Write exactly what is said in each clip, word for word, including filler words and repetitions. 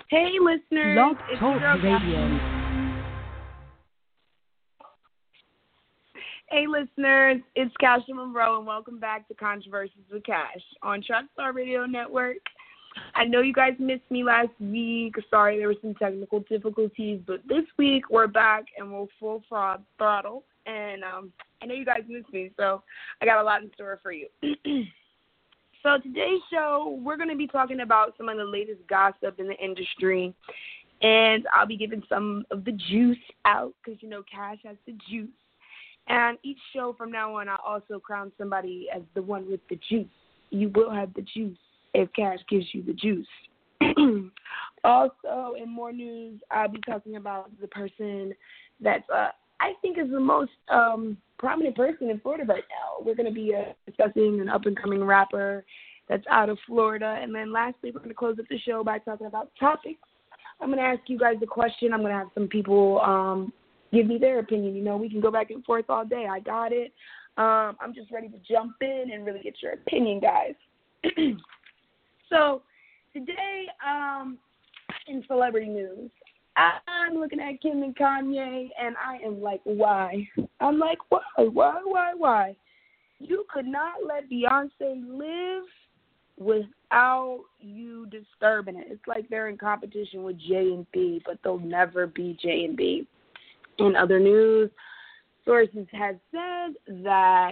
Hey, listeners. Blog It's Talk your girl, Radio. Hey, listeners. It's Kasha Monroe, and welcome back to Controversies with Cash on Trackstar Radio Network. I know you guys missed me last week. Sorry, there were some technical difficulties, but this week we're back and we're full fraud, throttle. And um, I know you guys missed me, so I got a lot in store for you. So today's show, we're going to be talking about some of the latest gossip in the industry, and I'll be giving some of the juice out because, you know, Cash has the juice. And each show from now on, I'll also crown somebody as the one with the juice. You will have the juice if Cash gives you the juice. Also, in more news, I'll be talking about the person that's, uh, I think, is the most um, prominent person in Florida right now. We're going to be uh, discussing an up-and-coming rapper that's out of Florida. And then lastly, we're going to close up the show by talking about topics. I'm going to ask you guys a question. I'm going to have some people um, give me their opinion. You know, we can go back and forth all day. I got it. Um, I'm just ready to jump in and really get your opinion, guys. So today, um, in celebrity news, I'm looking at Kim and Kanye, and I am like, why? I'm like, why, why, why, why? You could not let Beyonce live without you disturbing it. It's like they're in competition with J and B, but they'll never be J and B. In other news, sources have said that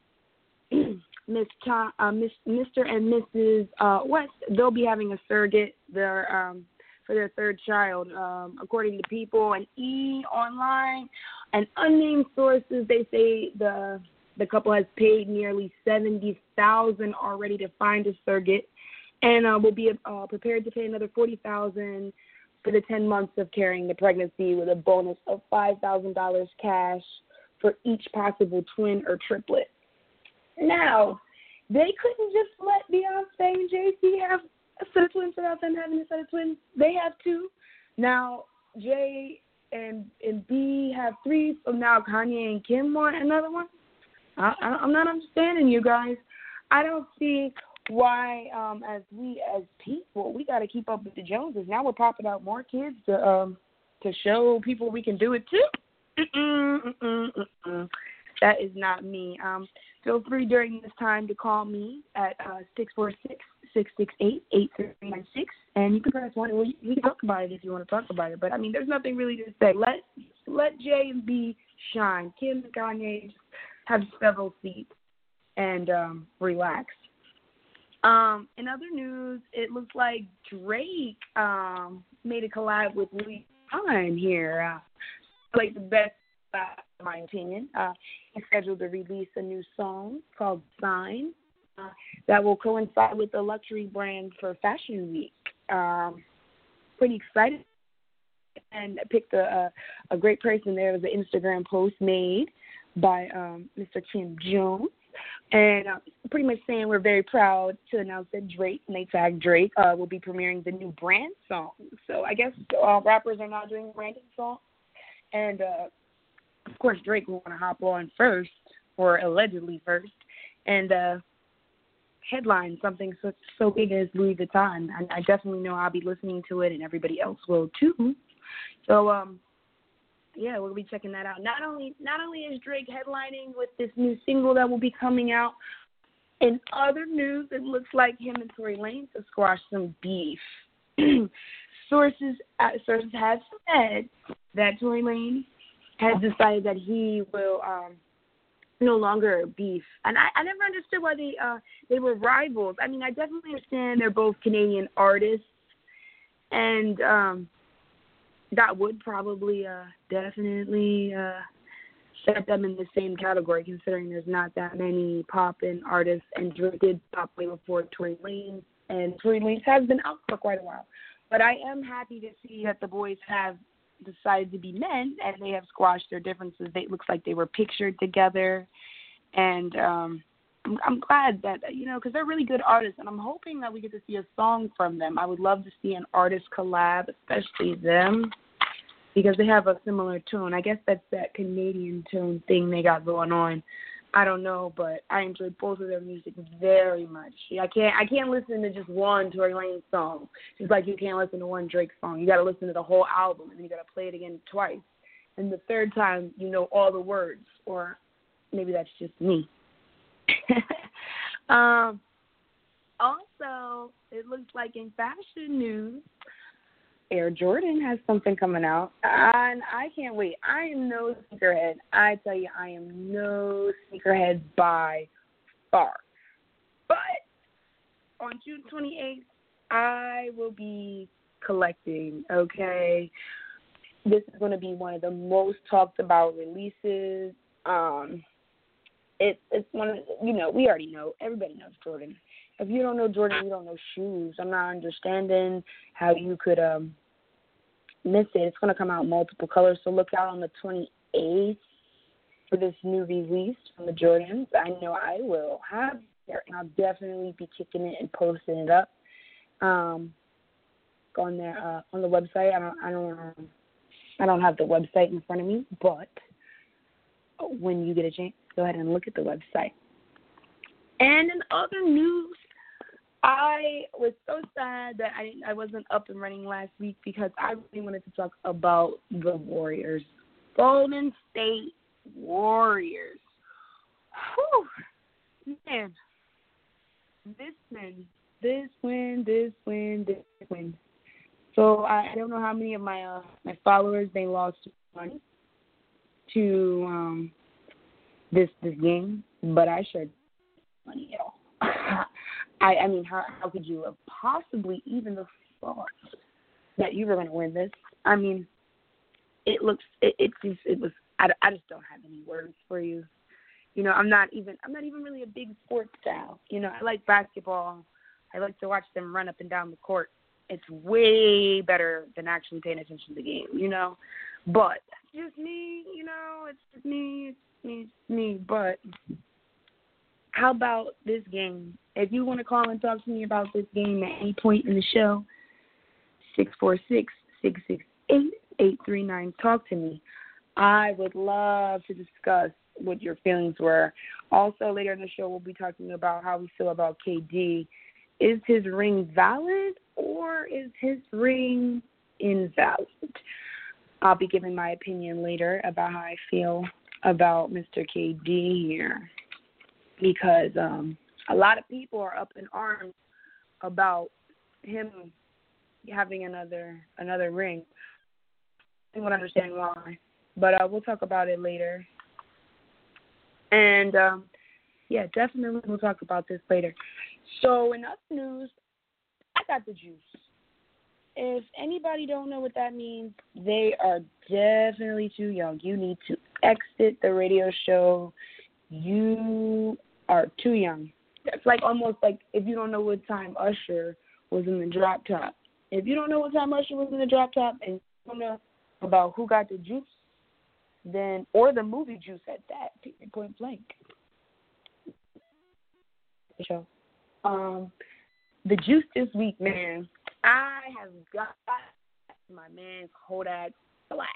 Miss Tom, uh, Miss, Mister and Missus Uh, West, they'll be having a surrogate. They're um, for their third child, um, according to People and E! Online and unnamed sources. They say the the couple has paid nearly seventy thousand dollars already to find a surrogate, and uh, will be uh, prepared to pay another forty thousand dollars for the ten months of carrying the pregnancy, with a bonus of five thousand dollars cash for each possible twin or triplet. Now, they couldn't just let Beyonce and Jay-Z have a set of twins without them having a set of twins. They have two. Now, Jay and, and B have three, so now Kanye and Kim want another one? I, I, I'm not understanding you guys. I don't see why, um, as we as people, we got to keep up with the Joneses. Now we're popping out more kids to um, to show people we can do it too. Mm-mm, mm-mm, mm-mm. That is not me. Um, feel free during this time to call me at uh, six four six, six six eight, eight three nine six, and you can press one. We, we can talk about it if you want to talk about it. But, I mean, there's nothing really to say. Let let J and B shine. Kim and Kanye just have several seats and um, relax. Um, in other news, it looks like Drake um, made a collab with Louis Vuitton here. Uh, like the best, uh, in my opinion. Uh, he's scheduled to release a new song called Sign uh, that will coincide with the luxury brand for Fashion Week. Um, pretty excited. And I picked a, a, a great person there. It was an Instagram post made by um, Mister Kim Jones. And uh, pretty much saying we're very proud to announce that Drake, and they tagged Drake, uh, will be premiering the new brand song. So I guess uh, rappers are now doing branded songs. And, uh, of course, Drake will want to hop on first, or allegedly first, and uh, headline something so, so big as Louis Vuitton. I, I definitely know I'll be listening to it, and everybody else will too. So, um, yeah, we'll be checking that out. Not only not only is Drake headlining with this new single that will be coming out, in other news, it looks like him and Tory Lanez have squashed some beef. sources uh, sources have said that Tory Lanez has decided that he will um, no longer beef. And I, I never understood why they uh, they were rivals. I mean, I definitely understand they're both Canadian artists, and um, that would probably uh, definitely uh, set them in the same category, considering there's not that many pop-in artists, and Drake did pop way before Tory Lanez, and Tory Lanez has been out for quite a while. But I am happy to see that the boys have decided to be men, and they have squashed their differences. They, it looks like they were pictured together, and um, I'm, I'm glad that, you know, because they're really good artists, and I'm hoping that we get to see a song from them. I would love to see an artist collab, especially them, because they have a similar tone. I guess that's that Canadian tone thing they got going on. I don't know, but I enjoy both of their music very much. I can't I can't listen to just one Tory Lanez song. Just like you can't listen to one Drake song. You got to listen to the whole album, and then you got to play it again twice. And the third time, you know all the words, or maybe that's just me. um, also, it looks like in fashion news, Air Jordan has something coming out, and I can't wait. I am no sneakerhead. I tell you, I am no sneakerhead by far. But on June twenty-eighth, I will be collecting, okay? This is going to be one of the most talked about releases. Um, it, it's one of, you know, we already know. Everybody knows Jordan. If you don't know Jordan, you don't know shoes. I'm not understanding how you could um miss it. It's going to come out in multiple colors, so look out on the twenty-eighth for this new release from the Jordans. I know I will have it, and I'll definitely be kicking it and posting it up. Um, go on there uh, on the website. I don't, I don't, um, I don't have the website in front of me, but when you get a chance, go ahead and look at the website. And in other news, I was so sad that I didn't, I wasn't up and running last week because I really wanted to talk about the Warriors. Golden State Warriors. Whew. Man. This win, this win, this win, this win. So I, I don't know how many of my uh, my followers, they lost money to um, this this game, but I shared money at all. I, I mean, how how could you have possibly even thought that you were going to win this? I mean, it looks, it it, just, it was. I, I just don't have any words for you. You know, I'm not even I'm not even really a big sports gal. You know, I like basketball. I like to watch them run up and down the court. It's way better than actually paying attention to the game. You know, but it's just me. You know, it's just me. It's me. It's me. But how about this game? If you want to call and talk to me about this game at any point in the show, six four six, six six eight, eight three nine, talk to me. I would love to discuss what your feelings were. Also, later in the show, we'll be talking about how we feel about K D. Is his ring valid or is his ring invalid? I'll be giving my opinion later about how I feel about Mister K D here, because um, a lot of people are up in arms about him having another another ring. I don't understand why, but uh, we'll talk about it later. And, um, yeah, definitely we'll talk about this later. So in other news, I got the juice. If anybody don't know what that means, they are definitely too young. You need to exit the radio show. You are too young. It's like almost like if you don't know what time Usher was in the drop top. If you don't know what time Usher was in the drop top and you don't know about who got the juice, then, or the movie Juice at that, point blank. Show. Um, the juice this week, man, I have got my man Kodak Black.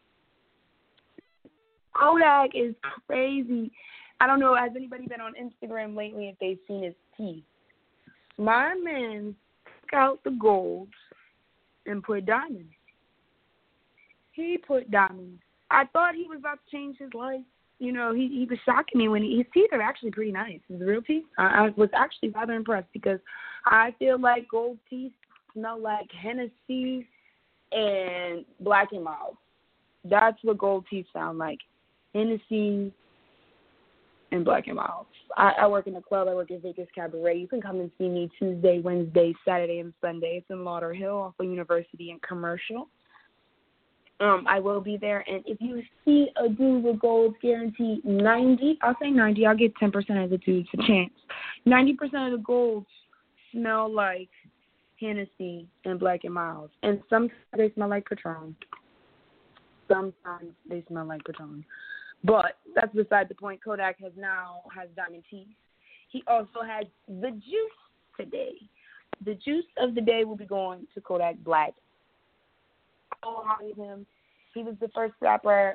Kodak is crazy. I don't know, has anybody been on Instagram lately if they've seen his teeth? My man took out the golds and put diamonds. He put diamonds. I thought he was about to change his life. You know, he, he was shocking me when he, his teeth are actually pretty nice. His real teeth. I, I was actually rather impressed because I feel like gold teeth smell like Hennessy and Black and Mild. That's what gold teeth sound like. Hennessy and Black and Mild. I, I work in a club. I work at Vegas Cabaret. You can come and see me Tuesday, Wednesday, Saturday, and Sunday. It's in Lauderhill off of University and Commercial. Um, I will be there, and if you see a dude with gold guaranteed ninety, I'll say ninety, I'll give ten percent of the dudes a chance. ninety percent of the golds smell like Hennessy and Black and Mild, and sometimes they smell like Patron. Sometimes they smell like Patron. But that's beside the point. Kodak has now has diamond teeth. He also has the juice today. The juice of the day will be going to Kodak Black. Him. He was the first rapper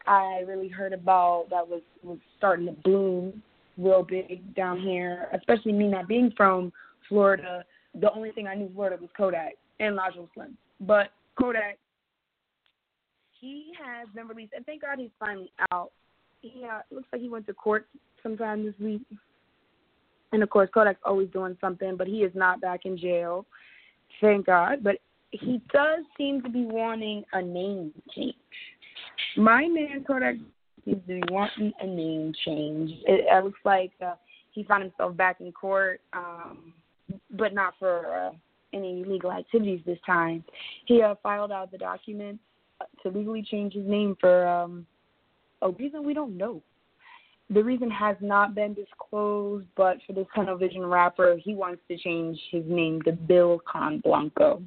I really heard about that was, was starting to bloom real big down here, especially me not being from Florida. The only thing I knew Florida was Kodak and Logical Slim. But Kodak, he has been released, and thank God he's finally out. He uh, it looks like he went to court sometime this week. And, of course, Kodak's always doing something, but he is not back in jail, thank God. But he does seem to be wanting a name change. My man Kodak seems to be wanting a name change. It, it looks like uh, he found himself back in court, um, but not for uh, any illegal activities this time. He uh, filed out the documents to legally change his name for um, a reason we don't know. The reason has not been disclosed, but for this Tunnel Vision rapper, he wants to change his name to Bill Con Blanco.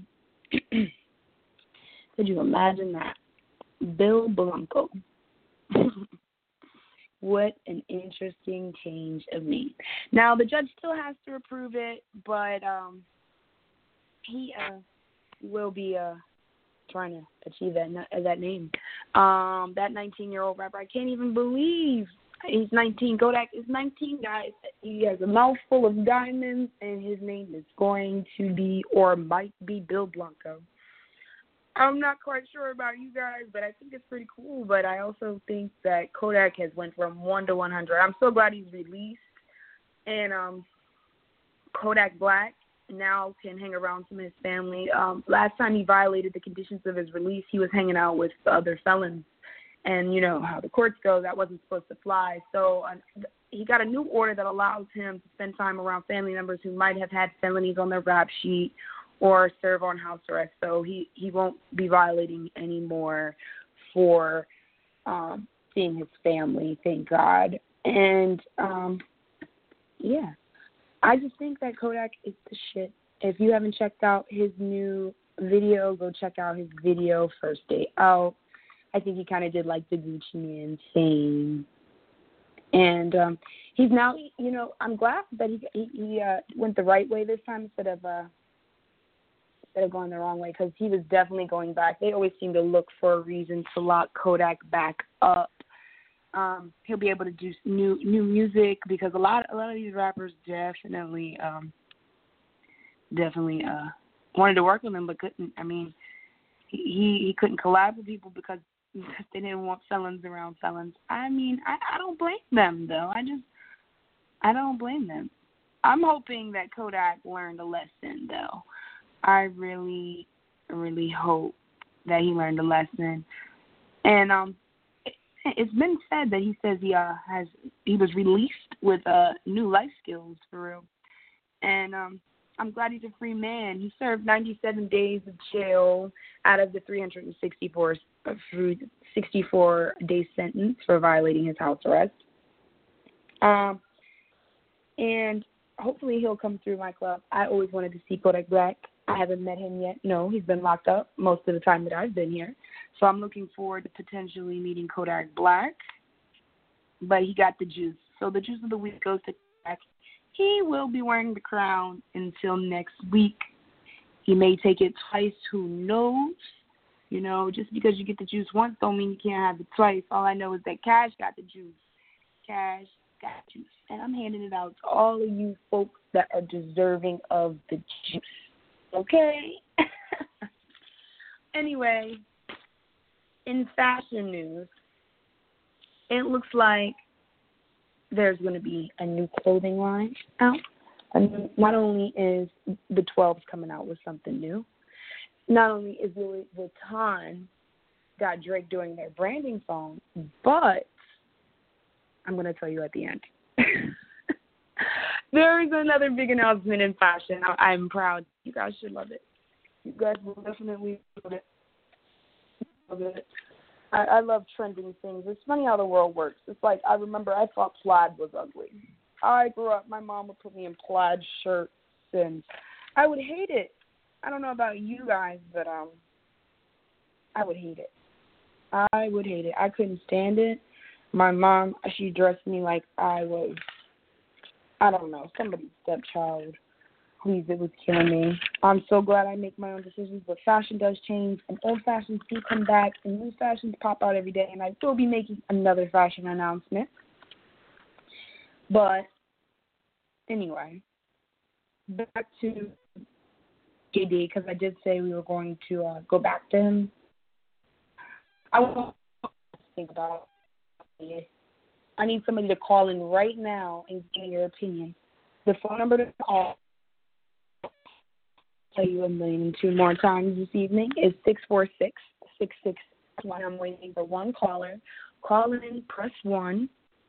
Could you imagine that? Bill Blanco. What an interesting change of name. Now, the judge still has to approve it, but um, he uh, will be uh, trying to achieve that that name. Um, that nineteen-year-old rapper, I can't even believe he's nineteen. Kodak is nineteen, guys. He has a mouthful of diamonds, and his name is going to be, or might be, Bill Blanco. I'm not quite sure about you guys, but I think it's pretty cool. But I also think that Kodak has went from one to one hundred. I'm so glad he's released. And um, Kodak Black now can hang around some of his family. Um, last time he violated the conditions of his release, he was hanging out with the other felons. And you know how the courts go, that wasn't supposed to fly. So uh, he got a new order that allows him to spend time around family members who might have had felonies on their rap sheet or serve on house arrest. So he, he won't be violating anymore for um, seeing his family, thank God. And, um, yeah, I just think that Kodak is the shit. If you haven't checked out his new video, go check out his video, First Day Out. I think he kind of did like the Gucci Man thing. And um, he's now, you know, I'm glad that he he, he uh, went the right way this time instead of uh, instead of going the wrong way, because he was definitely going back. They always seem to look for a reason to lock Kodak back up. Um, he'll be able to do new new music because a lot a lot of these rappers definitely um, definitely uh, wanted to work with him but couldn't. I mean, he he couldn't collab with people because they didn't want felons around felons. I mean, I, I don't blame them, though. I just, I don't blame them. I'm hoping that Kodak learned a lesson, though. I really, really hope that he learned a lesson. And um, it, it's been said that he says he uh has he was released with uh new life skills for real. And um, I'm glad he's a free man. He served ninety-seven days of jail out of the three hundred sixty-four sixty-four day sentence for violating his house arrest. Um, and hopefully he'll come through my club. I always wanted to see Kodak Black. I haven't met him yet. No, he's been locked up most of the time that I've been here. So I'm looking forward to potentially meeting Kodak Black. But he got the juice. So the juice of the week goes to Kodak. He will be wearing the crown until next week. He may take it twice. Who knows? You know, just because you get the juice once don't mean you can't have it twice. All I know is that Cash got the juice. Cash got juice. And I'm handing it out to all of you folks that are deserving of the juice. Okay? Anyway, in fashion news, it looks like there's going to be a new clothing line out. And not only is the twelves coming out with something new, not only is Louis Vuitton got Drake doing their branding song, but I'm going to tell you at the end. There is another big announcement in fashion. I, I'm proud. You guys should love it. You guys will definitely love it. Love it. I, I love trending things. It's funny how the world works. It's like, I remember I thought plaid was ugly. I grew up, my mom would put me in plaid shirts, and I would hate it. I don't know about you guys, but um, I would hate it. I would hate it. I couldn't stand it. My mom, she dressed me like I was, I don't know, somebody's stepchild. Please, it was killing me. I'm so glad I make my own decisions, but fashion does change, and old fashions do come back, and new fashions pop out every day, and I will be making another fashion announcement. But anyway, back to K D, because I did say we were going to uh, go back to him. I want to think about it. I need somebody to call in right now and give me your opinion. The phone number to call, I'll tell you a million and two more times this evening, is six four six, six six one. I'm waiting for one caller. Call in, press one.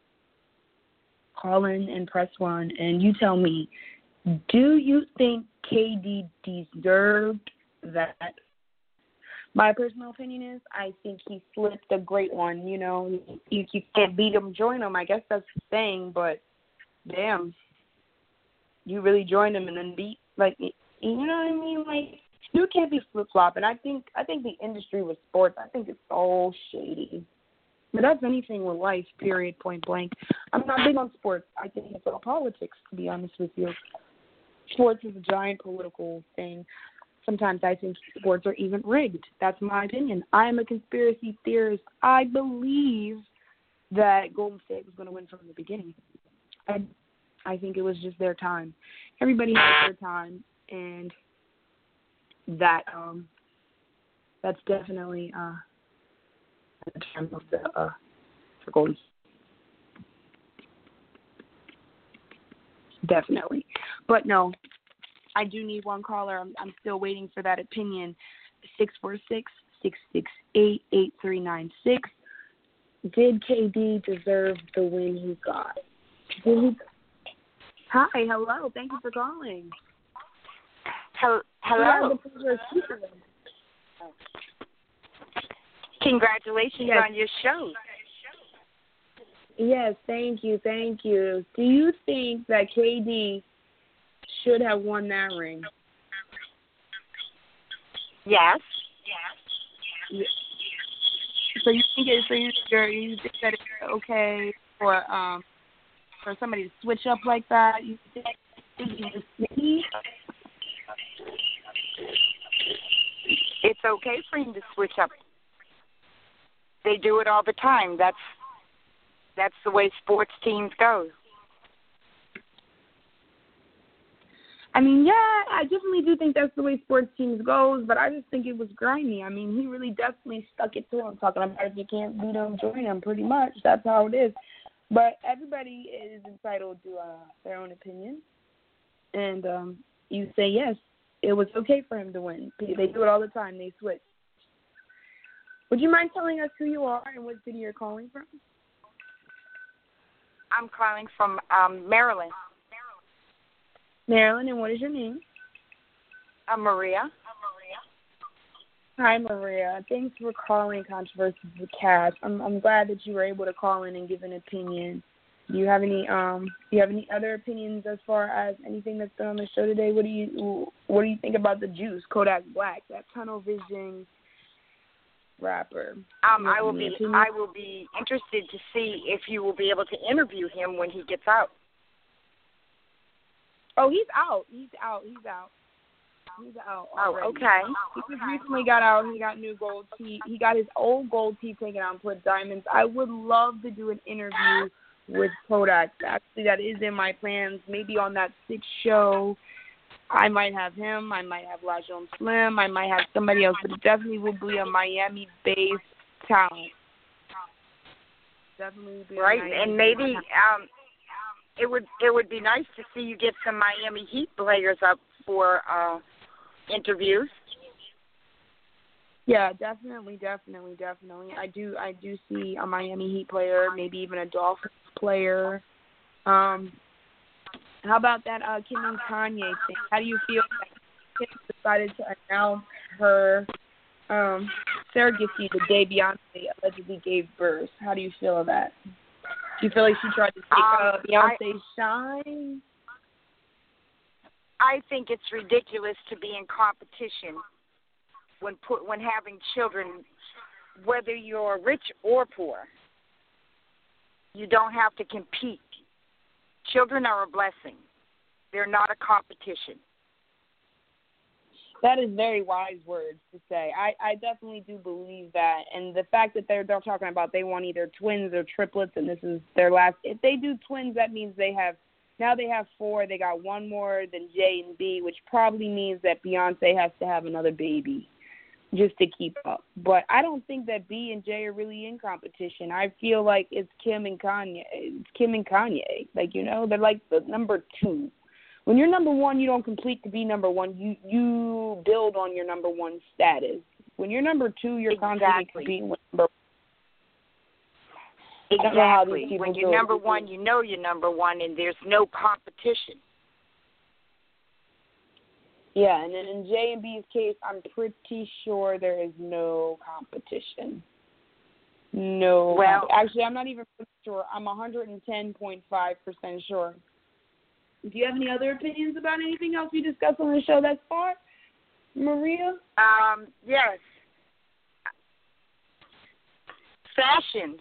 Call in and press one, and you tell me, do you think K D deserved that? My personal opinion is I think he slipped a great one. You know, if you can't beat him, join him. I guess that's the thing, but damn, you really joined him and then beat, like, you know what I mean? Like, you can't be flip-flopping. I think, I think the industry with sports, I think it's so shady. But that's anything with life, period, point blank. I'm not big on sports. I think it's all politics, to be honest with you. Sports is a giant political thing. Sometimes I think sports are even rigged. That's my opinion. I am a conspiracy theorist. I believe that Golden State was going to win from the beginning. I, I think it was just their time. Everybody has their time, and that um, that's definitely uh, the time of the uh, for Golden State. Definitely, but no. I do need one caller. I'm, I'm still waiting for that opinion. six four six, six six eight, eight three nine six. Did K D deserve the win he got? Did he... Hi, hello. Thank you for calling. Hello. Hello. Congratulations yes. on your show. Yes, thank you, thank you. Do you think that K D should have won that ring? Yes. Yes. So you think it, so you, you think that it's okay for um for somebody to switch up like that? You think it's okay for him to switch up. They do it all the time. That's that's the way sports teams go. I mean, yeah, I definitely do think that's the way sports teams goes, but I just think it was grimy. I mean, he really definitely stuck it to him, talking about if you can't beat him, join him, pretty much. That's how it is. But everybody is entitled to uh, their own opinion. And um, you say, yes, it was okay for him to win. They do it all the time. They switch. Would you mind telling us who you are and what city you're calling from? I'm calling from um, Maryland. Marilyn, and what is your name? I'm Maria. Hi, Maria. Thanks for calling Controversy of the Cast. I'm I'm glad that you were able to call in and give an opinion. Do you have any um do you have any other opinions as far as anything that's been on the show today? What do you what do you think about the Juice, Kodak Black, that tunnel vision rapper? Um, I will be opinion? I will be interested to see if you will be able to interview him when he gets out. Oh, he's out. He's out. He's out. He's out. Already. Oh, okay. He just recently got out. He got new gold teeth. He got his old gold teeth taken out and put diamonds. I would love to do an interview with Kodak. Actually, that is in my plans. Maybe on that sixth show, I might have him. I might have LaJean Slim. I might have somebody else, but it definitely will be a Miami-based talent. Definitely will be right, Miami and maybe um. It would it would be nice to see you get some Miami Heat players up for uh, interviews. Yeah, definitely, definitely, definitely. I do I do see a Miami Heat player, maybe even a Dolphins player. Um, how about that uh, Kim and Kanye thing? How do you feel that Kim decided to announce her um, surrogacy the day Beyonce allegedly gave birth? How do you feel of that? Do you feel like she tried to take uh, um, Beyonce's shine? I think it's ridiculous to be in competition when put when having children, whether you're rich or poor. You don't have to compete. Children are a blessing. They're not a competition. That is very wise words to say. I, I definitely do believe that. And the fact that they're, they're talking about they want either twins or triplets, and this is their last. If they do twins, that means they have, now they have four. They got one more than J and B, which probably means that Beyonce has to have another baby just to keep up. But I don't think that B and J are really in competition. I feel like it's Kim and Kanye. It's Kim and Kanye. Like, you know, they're like the number two. When you're number one, you don't complete to be number one. You you build on your number one status. When you're number two, you're exactly. constantly competing with number one. Exactly. When you're number one, you know you're number one, and there's no competition. Yeah, and then in J and B's case, I'm pretty sure there is no competition. No. Well, actually, I'm not even sure. I'm one hundred ten point five percent sure. Do you have any other opinions about anything else we discussed on the show thus far, Maria? Um, yes. Fashion.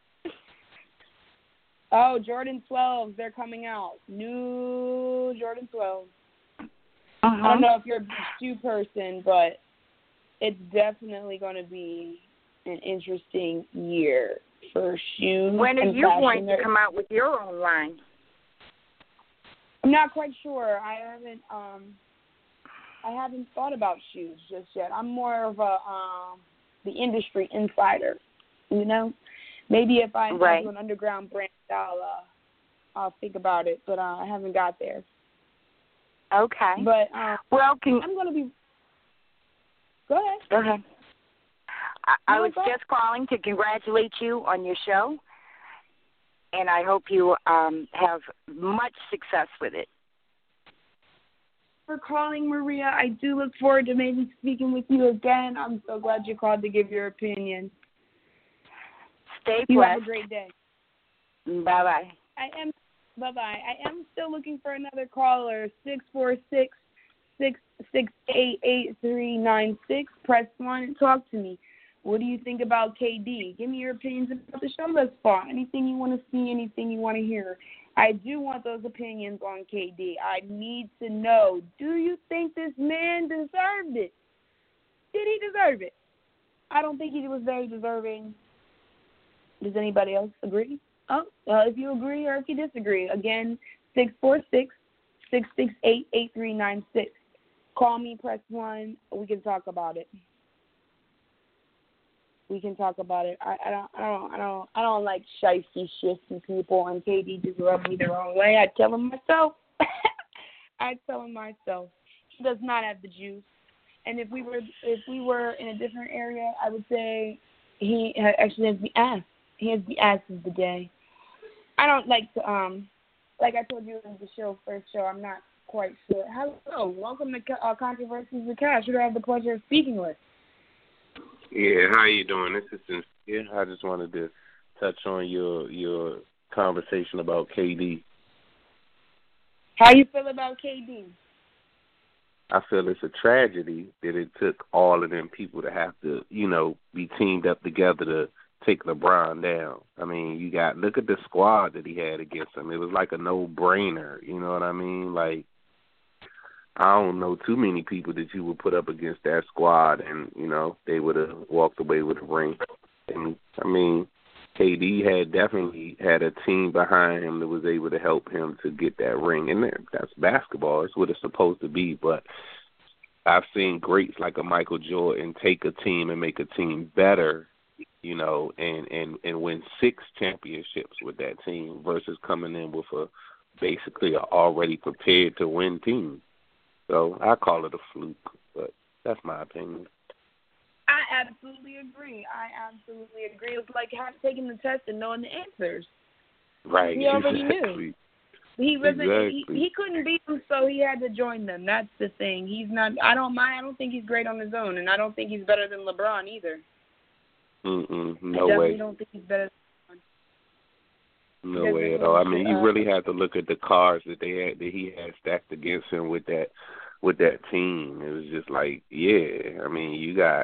Oh, Jordan twelves, they're coming out. New Jordan twelves. Uh-huh. I don't know if you're a shoe person, but it's definitely going to be an interesting year for shoes. When are and you fashion. going to come out with your own line? I'm not quite sure. I haven't um I haven't thought about shoes just yet. I'm more of a um the industry insider, you know. Maybe if I right. do an underground brand, I'll uh, I'll think about it. But uh, I haven't got there. Okay. But um, well, can I'm gonna be. Go ahead. Go ahead. I, I no, was go just calling to congratulate you on your show. And I hope you um, have much success with it. For calling, Maria. I do look forward to maybe speaking with you again. I'm so glad you called to give your opinion. Stay blessed. You have a great day. Bye-bye. I am. Bye-bye. I am still looking for another caller. six four six, six six eight, eight three nine six. Press one and talk to me. What do you think about K D? Give me your opinions about the show thus far. Anything you want to see, anything you want to hear. I do want those opinions on K D. I need to know, do you think this man deserved it? Did he deserve it? I don't think he was very deserving. Does anybody else agree? Oh, well, if you agree or if you disagree, again, six four six, six six eight, eight three nine six. Call me, press one. We can talk about it. We can talk about it. I, I don't, I don't, I don't, I don't like shifty, shifty people. And K D just rubbed me the wrong way. I tell him myself. I tell him myself. He does not have the juice. And if we were, if we were in a different area, I would say he actually has the ass. He has the ass of the day. I don't like to, um, like I told you in the show, first show. I'm not quite sure. Hello, welcome to uh, Controversies with Cash. Who do I have the pleasure of speaking with? Yeah, how you doing? This is Sincere. I just wanted to touch on your your conversation about K D. How you feel about K D? I feel it's a tragedy that it took all of them people to have to, you know, be teamed up together to take LeBron down. I mean, you got, look at the squad that he had against him. It was like a no-brainer, you know what I mean? Like, I don't know too many people that you would put up against that squad and, you know, they would have walked away with a ring. And, I mean, K D had definitely had a team behind him that was able to help him to get that ring. And that's basketball. It's what it's supposed to be. But I've seen greats like a Michael Jordan take a team and make a team better, you know, and, and, and win six championships with that team versus coming in with a basically an already prepared to win team. So I call it a fluke, but that's my opinion. I absolutely agree. I absolutely agree. It's like taking the test and knowing the answers. Right. He already exactly. knew. He wasn't. Exactly. He, he couldn't beat them, so he had to join them. That's the thing. He's not. I don't mind. I don't think he's great on his own, and I don't think he's better than LeBron either. Mm-mm. No I definitely way. don't think he's better than LeBron. No way at all. I mean, you really have to look at the cards that they had that he had stacked against him with that with that team. It was just like, yeah. I mean, you got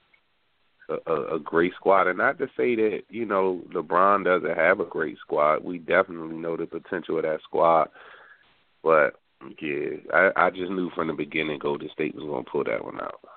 a, a, a great squad, and not to say that, you know, LeBron doesn't have a great squad. We definitely know the potential of that squad, but Yeah, I, I just knew from the beginning Golden State was going to pull that one out.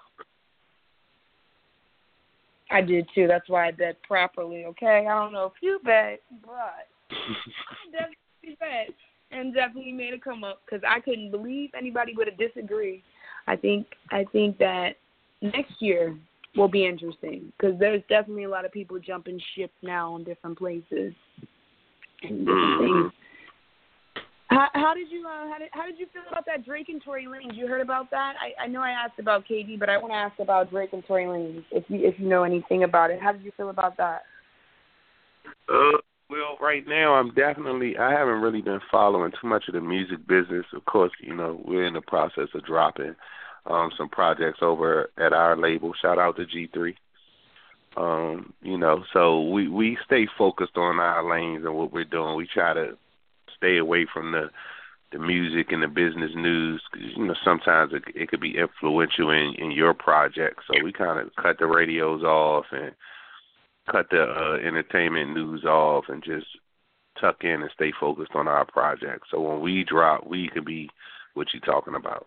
I did too. That's why I bet properly. Okay, I don't know if you bet, but I definitely bet and definitely made a come up because I couldn't believe anybody would have disagreed. I think I think that next year will be interesting because there's definitely a lot of people jumping ship now on different places and different Mm-hmm. things. How, how did you uh, how did how did you feel about that Drake and Tory Lanez? You heard about that? I, I know I asked about K D, but I want to ask about Drake and Tory Lanez. If you if you know anything about it, how did you feel about that? Uh, well, right now I'm definitely I haven't really been following too much of the music business. Of course, you know we're in the process of dropping um, some projects over at our label. Shout out to G three. Um, you know, so we we stay focused on our lanes and what we're doing. We try to stay away from the the music and the business news because you know sometimes it, it could be influential in, in your project. So we kind of cut the radios off and cut the uh, entertainment news off and just tuck in and stay focused on our project. So when we drop, we can be what you're talking about.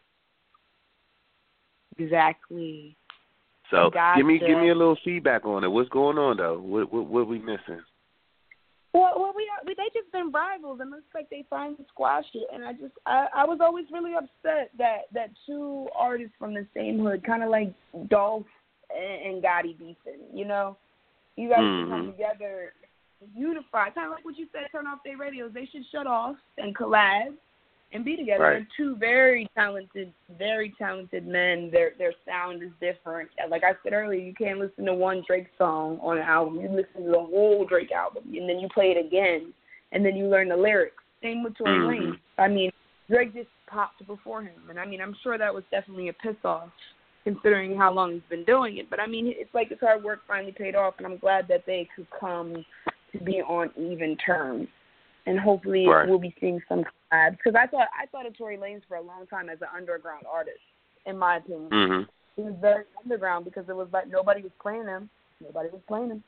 Exactly. So Gotcha. give me give me a little feedback on it. What's going on though? What what what we missing? Well, well, we, are, we they just been rivals, and looks like they finally squashed it. And I just, I, I was always really upset that that two artists from the same hood, kind of like Dolph and, and Gotti beefing. You know, you guys Mm-hmm. should come together, unify. Kind of like what you said, turn off their radios. They should shut off and collab and be together. Right. They're two very talented, very talented men. Their their sound is different. Like I said earlier, you can't listen to one Drake song on an album. You listen to the whole Drake album, and then you play it again, and then you learn the lyrics. Same with Tory Mm-hmm. Lanez. I mean, Drake just popped before him, and I mean, I'm sure that was definitely a piss off, considering how long he's been doing it. But I mean, it's like his hard work finally paid off, and I'm glad that they could come to be on even terms. And hopefully Right. we'll be seeing some collabs. Because I thought I thought of Tory Lanez for a long time as an underground artist, in my opinion. Mm-hmm. He was very underground because it was like nobody was playing him. Nobody was playing him.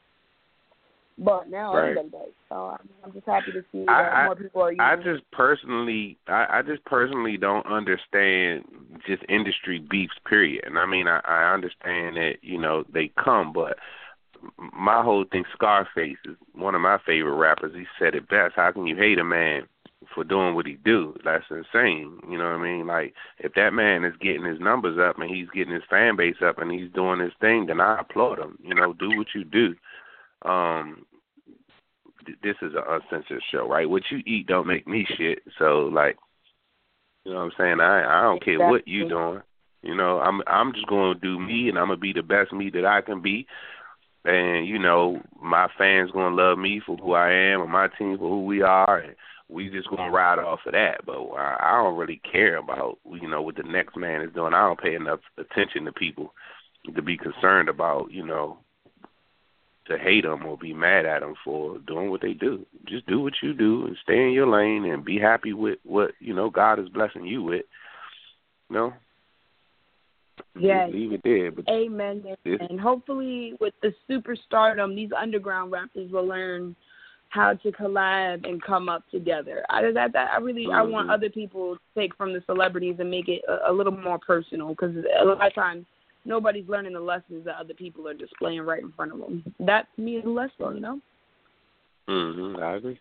But now Right. everybody does. So I'm, I'm just happy to see I, that I, more people are using I it. just personally, I, I just personally don't understand just industry beefs. Period. And I mean, I, I understand that you know they come, but my whole thing, Scarface is one of my favorite rappers. He said it best. How can you hate a man for doing what he do? That's insane. You know what I mean? Like, if that man is getting his numbers up and he's getting his fan base up and he's doing his thing, then I applaud him. You know, do what you do. Um, th- this is an uncensored show, right? What you eat don't make me shit. So, like, you know what I'm saying? I I don't care what you doing. You know, I'm I'm just going to do me, and I'm going to be the best me that I can be. And, you know, my fans going to love me for who I am and my team for who we are. And we just going to ride off of that. But I, I don't really care about, you know, what the next man is doing. I don't pay enough attention to people to be concerned about, you know, to hate them or be mad at them for doing what they do. Just do what you do and stay in your lane and be happy with what, you know, God is blessing you with. You know? Yes. Leave it there. But Amen. this, And hopefully with the superstardom, these underground rappers will learn how to collab and come up together. I that, that I really mm-hmm. I want other people to take from the celebrities and make it a, a little more personal, because a lot of times nobody's learning the lessons that other people are displaying right in front of them. That to me is a lesson, you know. Mhm. I agree.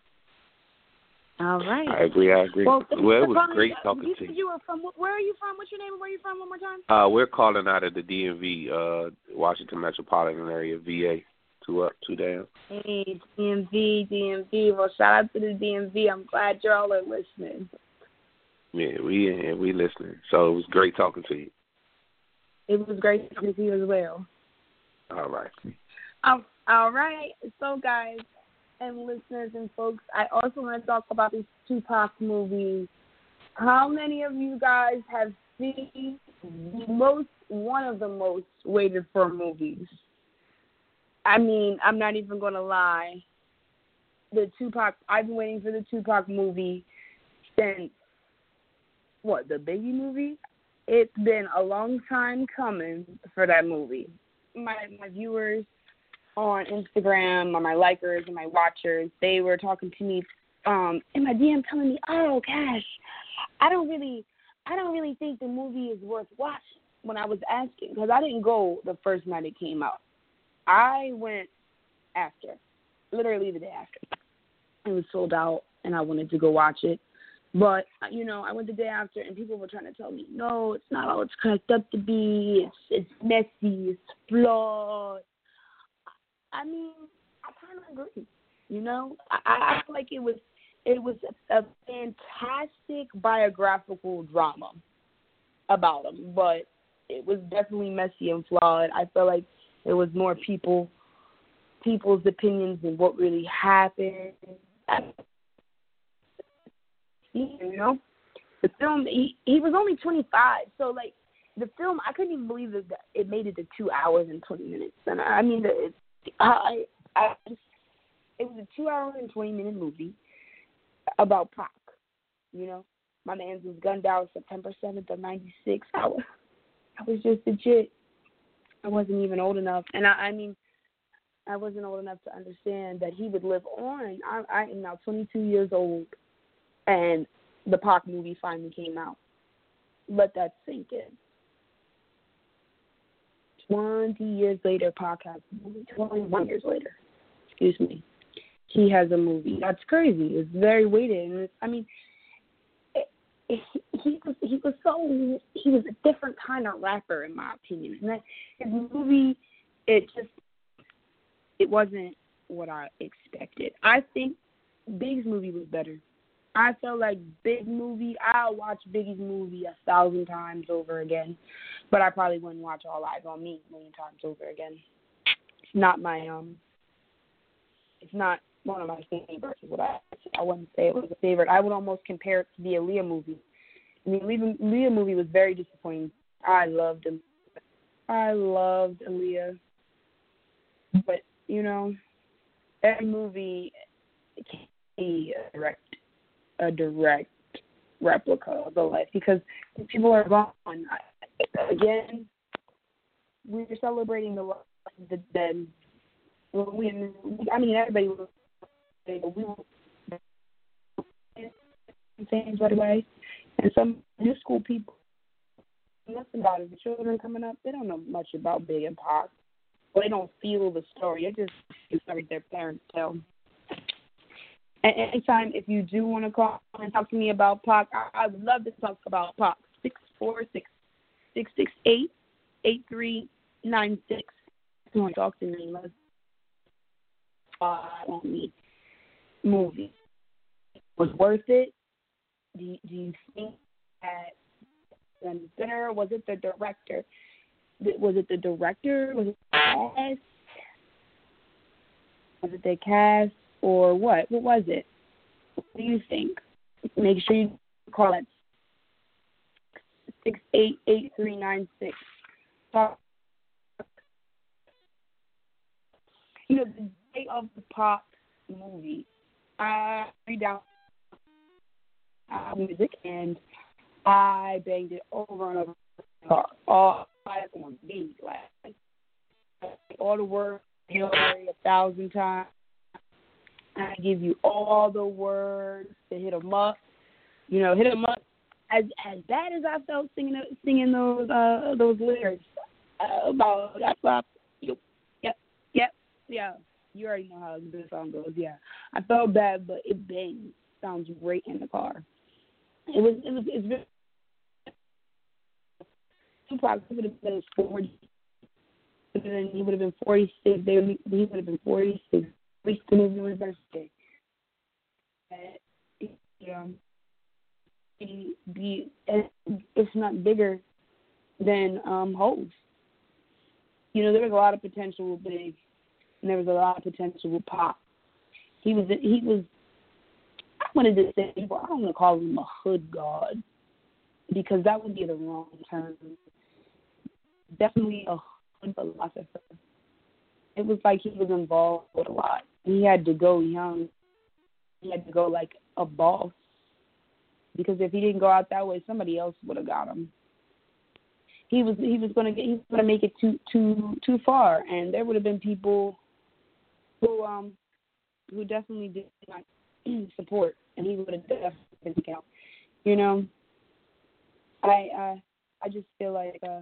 All right. I agree. I agree. Well, well it was calling, great talking you to you. you were from, where are you from? What's your name and where are you from? One more time. Uh, we're calling out of the D M V, uh, Washington Metropolitan Area, V A. Two up, two down. Hey, D M V, D M V. Well, shout out to the D M V. I'm glad y'all are listening. Yeah, we yeah, we listening. So it was great talking to you. It was great talking to you as well. All right. Um, all right. So, guys and listeners and folks, I also want to talk about these Tupac movies. How many of you guys have seen the most, one of the most waited for movies? I mean, I'm not even going to lie. The Tupac, I've been waiting for the Tupac movie since, what, the Biggie movie? It's been a long time coming for that movie. My my viewers on Instagram, or my likers and my watchers, they were talking to me um, in my D M telling me, "Oh, Cash, I don't really, I don't really think the movie is worth watching." When I was asking, because I didn't go the first night it came out, I went after, literally the day after. It was sold out, and I wanted to go watch it. But, you know, I went the day after, and people were trying to tell me, no, it's not all it's cracked up to be. It's, it's messy. It's flawed. I mean, I kind of agree. You know, I, I feel like it was it was a, a fantastic biographical drama about him, but it was definitely messy and flawed. I feel like there was more people, people's opinions than what really happened. You know, the film, he, he was only twenty-five, so, like, the film, I couldn't even believe that it made it to two hours and twenty minutes. And I mean, it, I, I just, it was a two hour and twenty minute movie about Pac, you know. My man was gunned down September seventh of ninety-six. I was, I was just legit. I wasn't even old enough. And, I, I mean, I wasn't old enough to understand that he would live on. I, I am now twenty-two years old. And the Pac movie finally came out. Let that sink in. Twenty years later, Pac has a movie. Twenty-one years later, excuse me, he has a movie. That's crazy. It's very weighted, and it's, I mean, it, it, he was he was so he was a different kind of rapper, in my opinion. And that, his movie, it just it wasn't what I expected. I think Big's movie was better. I felt like Big movie, I'll watch Biggie's movie a thousand times over again, but I probably wouldn't watch All Eyes on Me a million times over again. It's not my, um, it's not one of my favorites, is what I, I wouldn't say it was a favorite. I would almost compare it to the Aaliyah movie. I mean, the Aaliyah movie was very disappointing. I loved him. I loved Aaliyah. But, you know, every movie can't be a direct a direct replica of the life, because people are gone. Again, we're celebrating the life of the dead. We, I mean, everybody was, we were things right away. And some new school people, nothing about it. The children coming up, they don't know much about Big and Pac. Well, they don't feel the story. They just the story their parents tell. And anytime, if you do want to call and talk to me about Pac, I, I would love to talk about Pac. six four six, six six eight, eight three nine six. If you want to talk to me, let's uh, on me. Movie. Was worth it? Do, do you think that the dinner, was it the director? Was it the director? Was it the cast? Was it the cast? Or what? What was it? What do you think? Make sure you call it six eight eight three nine six. You know, the day of the Pac movie, I read down uh, music and I banged it over and over in the car. All five on beat, like all the words, Hillary a thousand times. I give you all the words to hit 'em up. You know, hit 'em up. As as bad as I felt singing singing those uh, those lyrics uh, about that flop. Yep, yep, yep, yeah. You already know how the song goes. Yeah, I felt bad, but it bangs. Sounds great in the car. It was it was it's really. Tupac would have been forty. He would have been forty-six. They would, he would have been forty-six. The movie was birthday. Um, be, be, if not bigger than um, Hov. You know, there was a lot of potential with Big, and there was a lot of potential with Pac. He was, he was. I wanted to say, well, I don't want to call him a hood god, because that would be the wrong term. Definitely a hood philosopher. It was like he was involved with a lot. He had to go young. He had to go like a boss. Because if he didn't go out that way, somebody else would have got him. He was he was gonna get he was gonna make it too too too far, and there would have been people who um who definitely did not support, and he would have definitely been out. You know, I uh, I just feel like uh,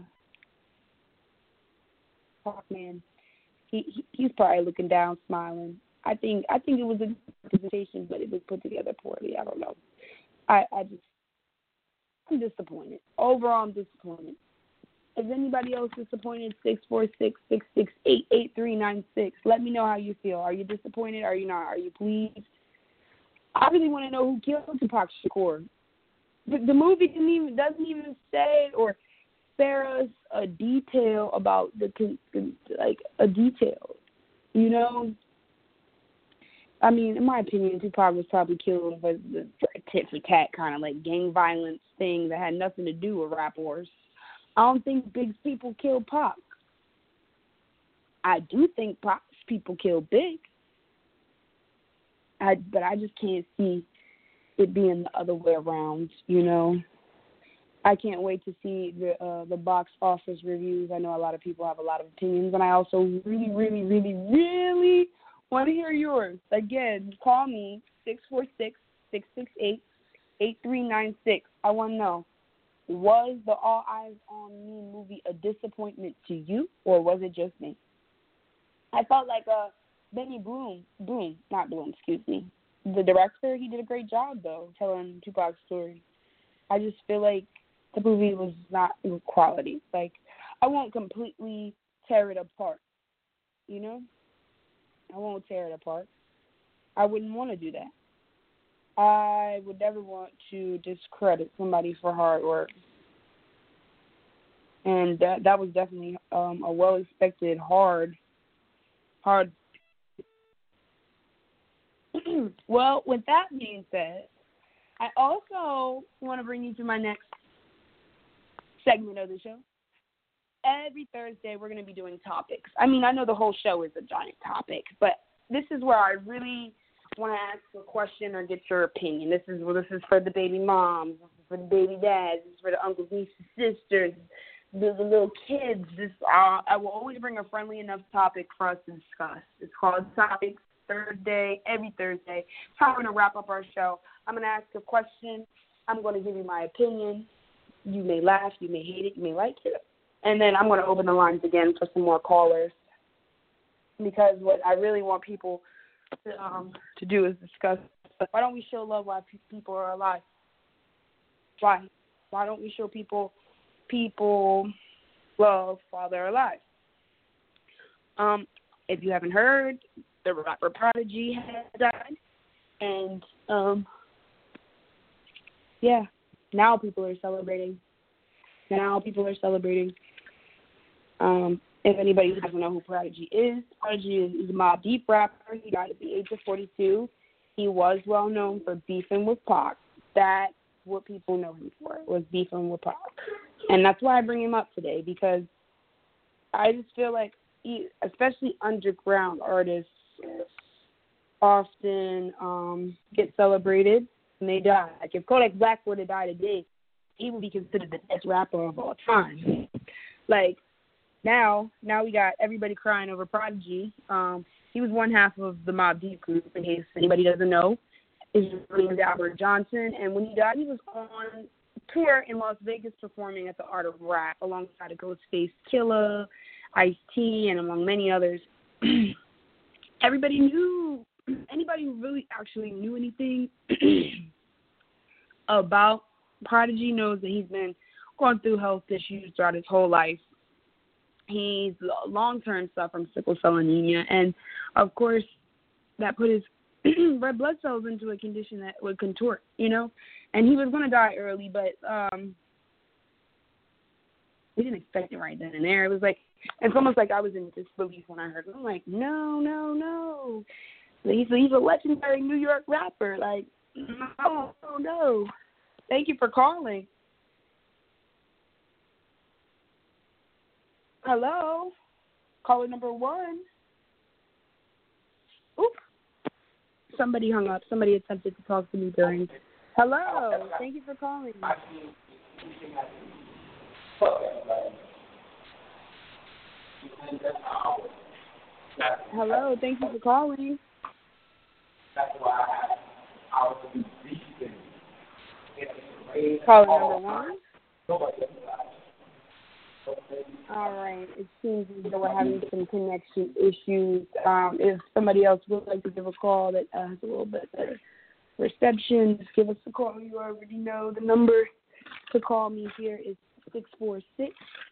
Hawkman, he, he he's probably looking down, smiling. I think I think it was a good presentation, but it was put together poorly. I don't know. I I just I'm disappointed. Overall, I'm disappointed. Is anybody else disappointed? Six four six six six eight eight three nine six. Let me know how you feel. Are you disappointed? Are you not? Are you pleased? I really want to know who killed Tupac Shakur. The, the movie didn't even doesn't even say or spare us a detail about the like a detail. You know. I mean, in my opinion, Tupac was probably killed for the tit for tat kind of like gang violence thing that had nothing to do with rap wars. I don't think Big's people killed Pac. I do think Pac's people killed Big. I, but I just can't see it being the other way around, you know. I can't wait to see the uh, the box office reviews. I know a lot of people have a lot of opinions, and I also really, really, really, really want to hear yours. Again, call me, six four six, six six eight, eight three nine six. I want to know, was the All Eyes on Me movie a disappointment to you, or was it just me? I felt like uh, Benny Bloom, Bloom, not Bloom, excuse me, the director, he did a great job, though, telling Tupac's story. I just feel like the movie was not quality. Like, I won't completely tear it apart, you know? I won't tear it apart. I wouldn't want to do that. I would never want to discredit somebody for hard work. And that that was definitely um, a well-expected, hard, hard. Well, with that being said, I also want to bring you to my next segment of the show. Every Thursday, we're going to be doing topics. I mean, I know the whole show is a giant topic, but this is where I really want to ask a question or get your opinion. This is well, this is for the baby moms, this is for the baby dads, this is for the uncles, nieces, sisters, the, the little kids. This uh, I will always bring a friendly enough topic for us to discuss. It's called Topics Thursday, every Thursday. That's how we're going to wrap up our show. I'm going to ask a question. I'm going to give you my opinion. You may laugh, you may hate it, you may like it. And then I'm going to open the lines again for some more callers, because what I really want people to, um, to do is discuss, why don't we show love while people are alive? Why? Why don't we show people people love while they're alive? Um, if you haven't heard, the rapper Prodigy has died. And, um, yeah, now people are celebrating. Now people are celebrating. Um, if anybody doesn't know who Prodigy is, Prodigy is a Mobb Deep rapper. He died at the age of forty-two. He was well known for beefing with Pac. That's what people know him for, was beefing with Pac. And that's why I bring him up today, because I just feel like, he, especially underground artists, often um, get celebrated and they die. Like if Kodak Black were to die today, he would be considered the best rapper of all time. Like, now, now we got everybody crying over Prodigy. Um, he was one half of the Mobb Deep group, in case anybody doesn't know. His name is Albert Johnson, and when he died, he was on tour in Las Vegas performing at the Art of Rap alongside a Ghostface Killah, Ice-T, and among many others. Everybody knew, anybody who really actually knew anything about Prodigy knows that he's been going through health issues throughout his whole life. He's long-term suffered from sickle cell anemia, and of course, that put his red blood cells into a condition that would contort, you know. And he was going to die early, but um, we didn't expect it right then and there. It was like, it's almost like I was in disbelief when I heard it. I'm like, no, no, no. He's a, he's a legendary New York rapper. Like, no, no, no. Thank you for calling. Hello? Caller number one. Oop. Somebody hung up. Somebody attempted to talk to me during. Hello. Thank you for calling. Hello. Thank you for calling. Caller number one. All right. It seems as though we're having some connection issues. Um, if somebody else would like to give a call that uh, has a little bit better reception, just give us a call. You already know the number to call me here is six four six,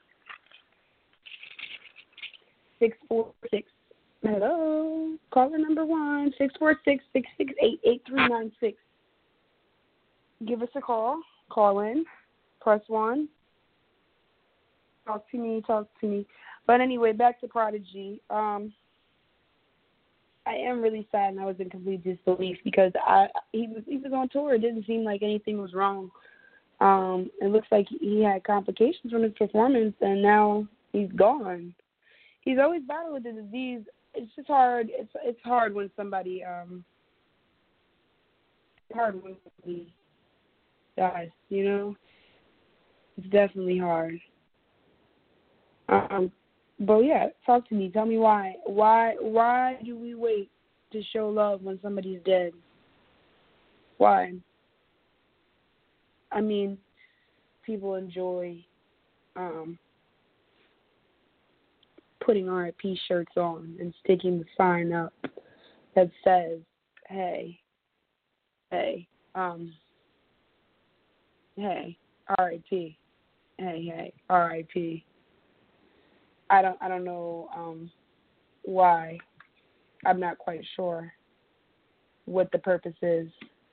six four six. Hello. Caller number one, six four six, six six eight, eight three nine six. Give us a call. Call in. Press one. Talk to me, talk to me. But anyway, back to Prodigy. Um, I am really sad, and I was in complete disbelief because I he was he was on tour. It didn't seem like anything was wrong. Um, it looks like he had complications from his performance, and now he's gone. He's always battled with the disease. It's just hard. It's it's hard when somebody um. It's hard when somebody dies. You know, it's definitely hard. Um, but yeah, talk to me. Tell me why. Why why do we wait to show love when somebody's dead? Why? I mean, people enjoy um, putting R I P shirts on and sticking the sign up that says, "Hey, hey, um, hey, R I P, hey, hey, R I P." I don't I don't know um, why. I'm not quite sure what the purpose is.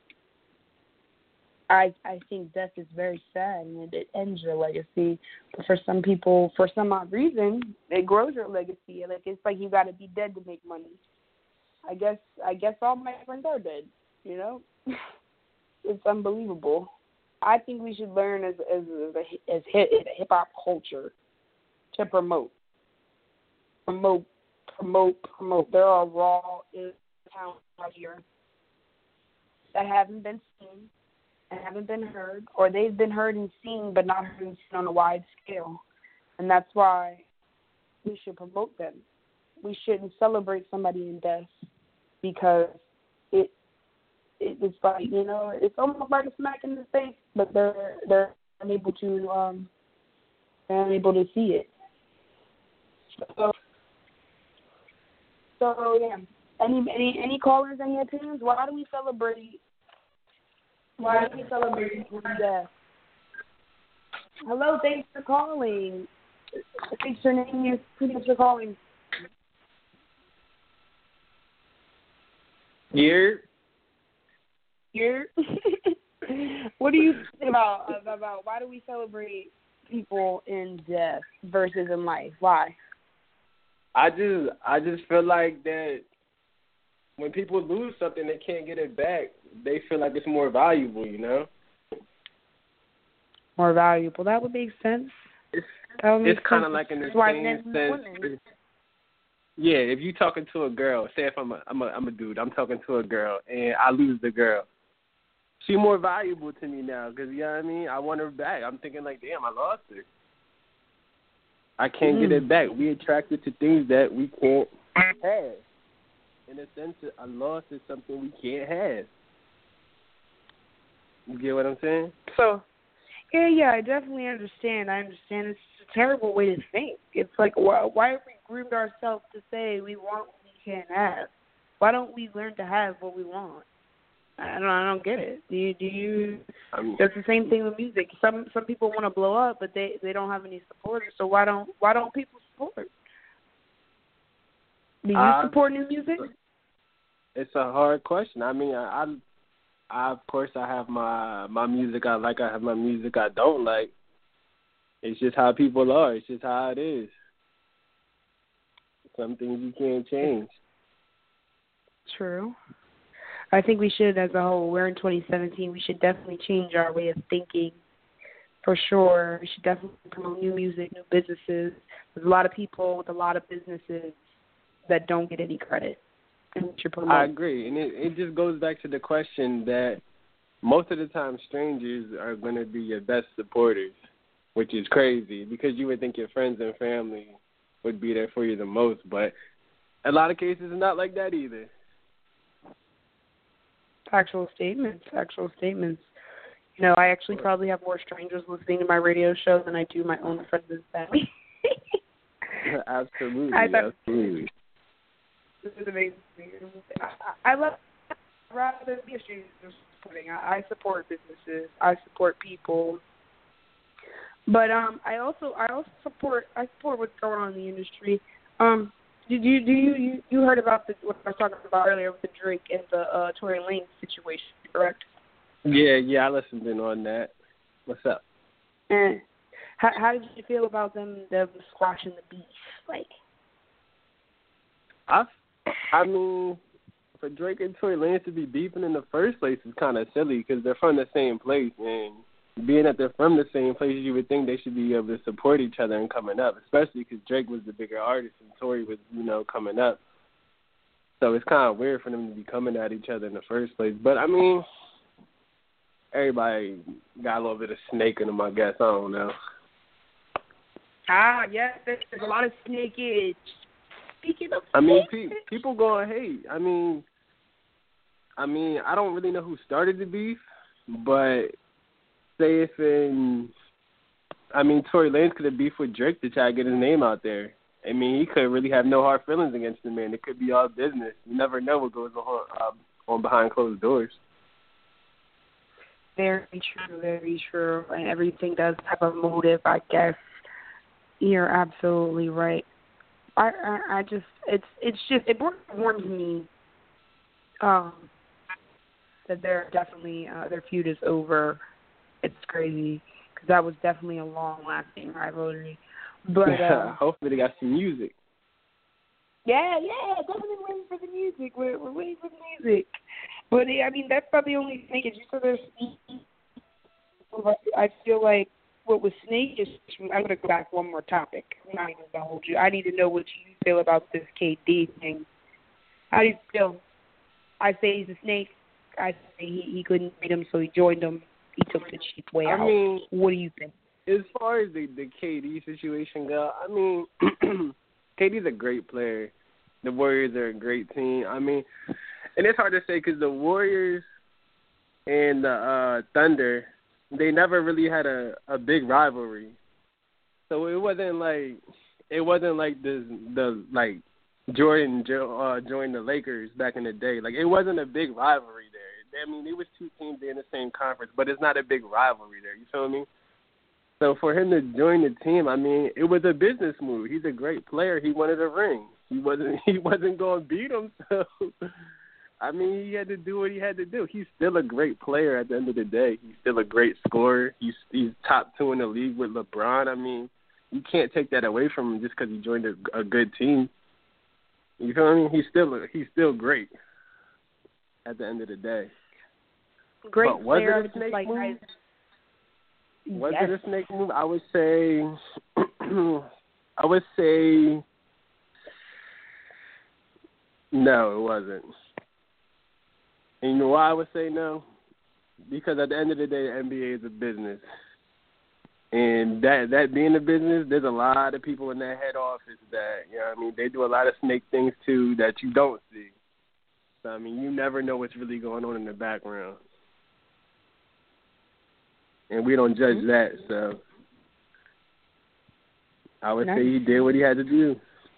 I I think death is very sad and it, it ends your legacy. But for some people, for some odd reason, it grows your legacy. Like it's like you got to be dead to make money. I guess I guess all my friends are dead. You know, it's unbelievable. I think we should learn as as as a, as hip hop culture to promote. Promote, promote, promote. There are raw talents out here that haven't been seen and haven't been heard, or they've been heard and seen but not heard and seen on a wide scale. And that's why we should promote them. We shouldn't celebrate somebody in death because it, it it's like, you know, it's almost like a smack in the face, but they're they're unable to um they're unable to see it. So So yeah, any any any callers, any opinions? Why do we celebrate? Why do we celebrate people's death? Hello, thanks for calling. Thanks for naming your thanks for calling. Here. Here. What do you think about about why do we celebrate people in death versus in life? Why? I just I just feel like that when people lose something they can't get it back, they feel like it's more valuable, you know? More valuable. That would make sense. It's make it's kind of sense. like in the Why same sense. Yeah, if you talking to a girl, say if I'm a I'm a I'm a dude, I'm talking to a girl and I lose the girl. She more valuable to me now because, you know what I mean? I want her back. I'm thinking like, damn, I lost her. I can't mm. get it back. We attracted to things that we can't have. In a sense, a loss is something we can't have. You get what I'm saying? So, yeah, yeah, I definitely understand. I understand. It's a terrible way to think. It's like, why, why have we groomed ourselves to say we want what we can't have? Why don't we learn to have what we want? I don't. I don't get it. Do you? Do you? I mean, it's the same thing with music. Some some people want to blow up, but they, they don't have any supporters. So why don't why don't people support? Do you uh, support new music? It's a hard question. I mean, I, I, I of course I have my my music I like. I have my music I don't like. It's just how people are. It's just how it is. Some things you can't change. True. I think we should, as a whole, we're in twenty seventeen, we should definitely change our way of thinking, for sure. We should definitely promote new music, new businesses. There's a lot of people with a lot of businesses that don't get any credit. And we should promote. I agree. And it, it just goes back to the question that most of the time strangers are going to be your best supporters, which is crazy because you would think your friends and family would be there for you the most. But a lot of cases, it's not like that either. Factual statements. Factual statements. You know, I actually probably have more strangers listening to my radio show than I do my own friends and family. Absolutely. I thought, absolutely. This is amazing. I, I love rather be a stranger supporting. I, I support businesses. I support people. But um, I also I also support I support what's going on in the industry. Um, did you do you, you you heard about the, what I was talking about earlier with the Drake and the uh, Tory Lanez situation, correct? Yeah, yeah, I listened in on that. What's up? And how how did you feel about them them squashing the beef? Like, I I mean, for Drake and Tory Lanez to be beefing in the first place is kind of silly because they're from the same place, and being that they're from the same place, you would think they should be able to support each other and coming up, especially because Drake was the bigger artist and Tory was, you know, coming up. So it's kind of weird for them to be coming at each other in the first place. But, I mean, everybody got a little bit of snake in them, I guess. I don't know. Ah, yes, there's a lot of snakeage. Speaking of I mean, pe- people go and hate. I mean, I mean, I don't really know who started the beef, but say if in, I mean, Tory Lanez could have beefed with Drake to try to get his name out there. I mean, he could really have no hard feelings against the man. It could be all business. You never know what goes on uh, on behind closed doors. Very true, very true. And everything does have a motive, I guess. You're absolutely right. I, I, I just, it's, it's just, it warms me um, that they're definitely, uh, their feud is over. It's crazy because that was definitely a long-lasting rivalry. But uh, hopefully they got some music. Yeah, yeah, definitely waiting for the music. We're, we're waiting for the music. But I mean, that's not the only thing. Is you said there's. I feel like what was Snake is. I'm going to go back one more topic. I'm not even going to hold you. I need to know what you feel about this K D thing. How do you feel? I say he's a snake. I say he, he couldn't beat him, so he joined him. He took the cheap way I out. mean, what do you think? As far as the, the K D situation go, I mean, K D's a great player. The Warriors are a great team. I mean, and it's hard to say because the Warriors and the uh, Thunder, they never really had a, a big rivalry. So it wasn't like it wasn't like the the like Jordan uh, joined the Lakers back in the day. Like it wasn't a big rivalry there. I mean, it was two teams in the same conference, but it's not a big rivalry there. You feel me? So for him to join the team, I mean, it was a business move. He's a great player. He wanted a ring. He wasn't. He wasn't going to beat him. So, I mean, he had to do what he had to do. He's still a great player at the end of the day. He's still a great scorer. He's he's top two in the league with LeBron. I mean, you can't take that away from him just because he joined a, a good team. You feel me? He's still a, he's still great at the end of the day. Great but was player, it a snake like move? I, Was yes. it a snake move? I would say, I would say, no, it wasn't. And you know why I would say no? Because at the end of the day, the N B A is a business. And that that being a business, there's a lot of people in that head office that, you know what I mean, they do a lot of snake things too that you don't see. So, I mean, you never know what's really going on in the background. And we don't judge that, so I would say he did what he had to do.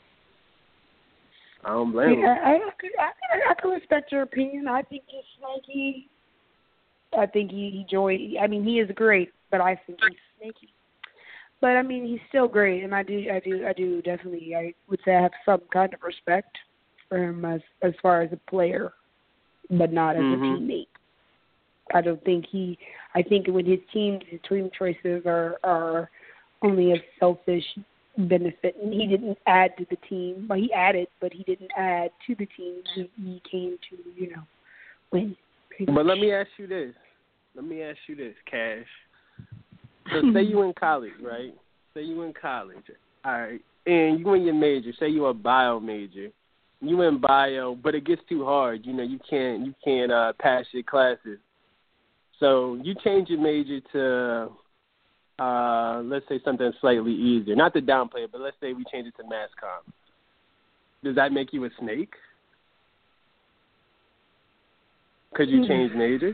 I don't blame him. I, I, I, I can respect your opinion. I think he's snaky. I think he, he joined. I mean, he is great, but I think he's snaky. But I mean, he's still great, and I do, I do, I do definitely. I would say I have some kind of respect for him as as far as a player, but not as mm-hmm. a teammate. I don't think he. I think with his team, his team choices are are only a selfish benefit, and he didn't add to the team. Well, he added, but he didn't add to the team. He, he came to, you know, win. But let me ask you this. Let me ask you this, Cash. So say you in college, right? Say you in college, all right, and you in your major. Say you a bio major. You in bio, but it gets too hard. You know, you can't you can't uh, pass your classes. So you change your major to, uh, let's say something slightly easier. Not to downplay it, but let's say we change it to mass comm. Does that make you a snake? Could you change majors?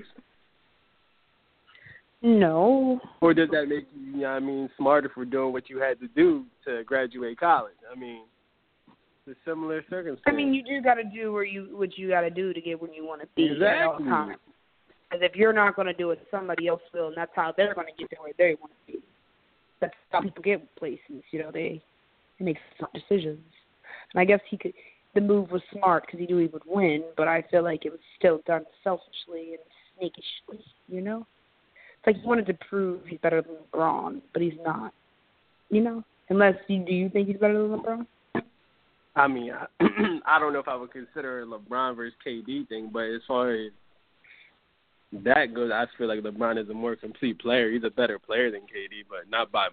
No. Or does that make you, you know what I mean, smarter for doing what you had to do to graduate college? I mean, it's a similar circumstance. I mean, you do got to do where you what you got to do to get where you want to be exactly. at all times. Because if you're not going to do it, somebody else will, and that's how they're going to get to where they want to be. That's how people get places. You know, they, they make smart decisions. And I guess he could. The move was smart because he knew he would win, but I feel like it was still done selfishly and sneakishly. You know, it's like he wanted to prove he's better than LeBron, but he's not. You know, unless you do you think he's better than LeBron? I mean, I, I don't know if I would consider it a LeBron versus K D thing, but as far as that goes, I feel like LeBron is a more complete player. He's a better player than K D, but not by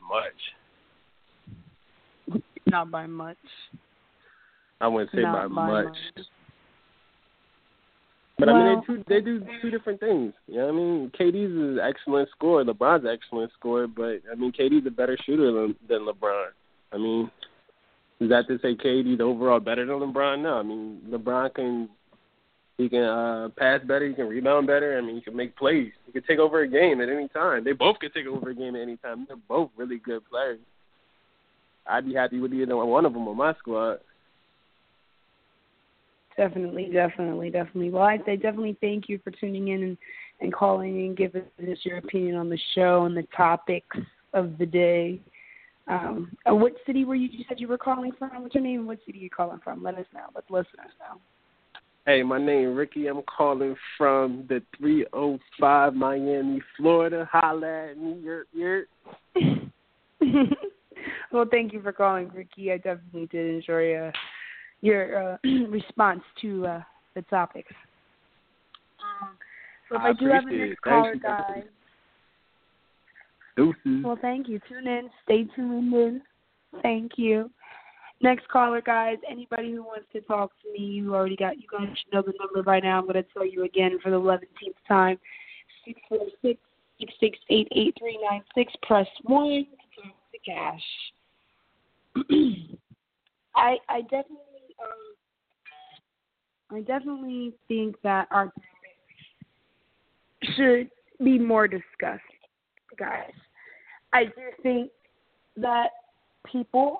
much. Not by much. I wouldn't say not by, by much. much. But well, I mean, they, two, they do two different things. You know what I mean? K D's an excellent scorer. LeBron's an excellent scorer, but, I mean, K D's a better shooter than, than LeBron. I mean, is that to say K D's overall better than LeBron? No. I mean, LeBron can he can uh, pass better. He can rebound better. I mean, he can make plays. He can take over a game at any time. They both can take over a game at any time. They're both really good players. I'd be happy with either one of them on my squad. Definitely, definitely, definitely. Well, I say definitely thank you for tuning in and, and calling and giving us your opinion on the show and the topics of the day. Um, uh, what city were you? You said you were calling from. What's your name and what city are you calling from? Let us know. Let the listeners know. Hey, my name is Ricky. I'm calling from the three oh five Miami, Florida. Holla at me. You're, you're. Well, thank you for calling, Ricky. I definitely did enjoy uh, your uh, response to uh, the topics. Um, so if I, I do have a next caller, guys. Deuces. Well, thank you. Tune in. Stay tuned in. Thank you. Next caller, guys. Anybody who wants to talk to me, you already got, you guys should know the number by now. I'm going to tell you again for the eleventh time. six four six, six six eight, eight three nine six. Press one to talk to Cash. I I definitely um I definitely think that our topic should be more discussed, guys. I do think that people,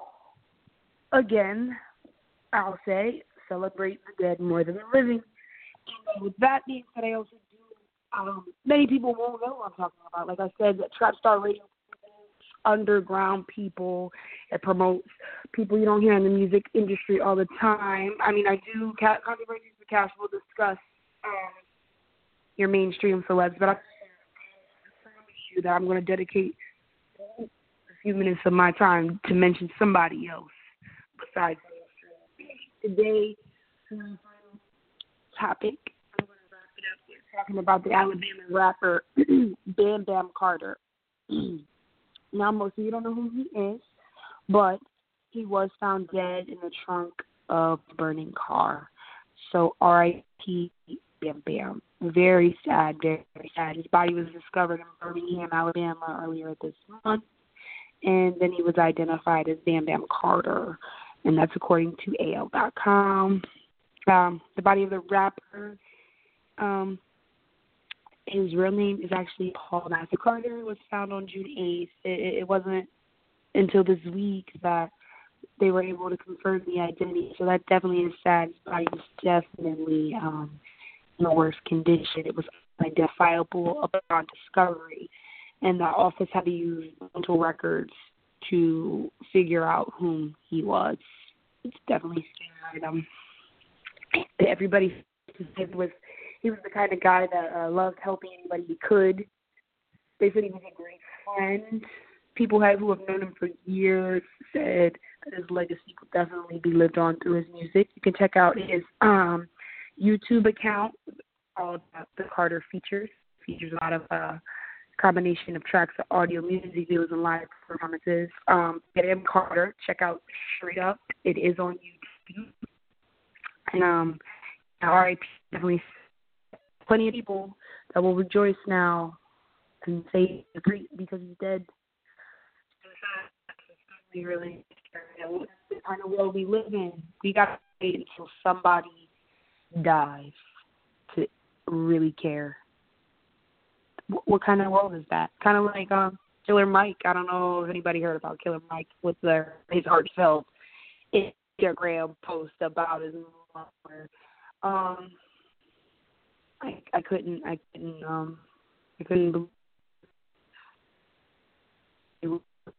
again, I'll say, celebrate the dead more than the living. And with that being said, I also do, um, many people won't know what I'm talking about. Like I said, Trap Star Radio, underground people, it promotes people you don't hear in the music industry all the time. I mean, I do, Controversies with Cash will discuss um, your mainstream celebs, but I promise you that I'm going to dedicate a few minutes of my time to mention somebody else besides mainstream. Today, um, topic, I'm going to wrap it up here, talking about the Alabama rapper Bam Bam Carter. Now, most of you don't know who he is, but he was found dead in the trunk of a burning car. So R I P Bam Bam. Very sad, very, very sad. His body was discovered in Birmingham, Alabama earlier this month, and then he was identified as Bam Bam Carter, and that's according to A L dot com. Um, the body of the rapper, um, his real name is actually Paul Matthew Carter. It was found on June eighth. It, it wasn't until this week that they were able to confirm the identity. So that definitely is sad. His body was definitely um, in a worse condition. It was unidentifiable upon discovery, and the office had to use dental records to figure out whom he was. It's definitely scared. Um, everybody was. He was the kind of guy that uh, loved helping anybody he could. They said he was a great friend. People have, who have known him for years said that his legacy will definitely be lived on through his music. You can check out his um, YouTube account called uh, The Carter Features. Features a lot of uh, combination of tracks of audio, music videos, and live performances. Um, get him Carter. Check out Straight Up. It is on YouTube. And um, R I P definitely. Plenty of people that will rejoice now and say great because he's dead. We really, that's the kind of world we live in. We got to wait until somebody dies to really care. What, what kind of world is that? Kind of like um, Killer Mike. I don't know if anybody heard about Killer Mike with their his heartfelt Instagram post about his mother. Um, I I couldn't I couldn't um I couldn't believe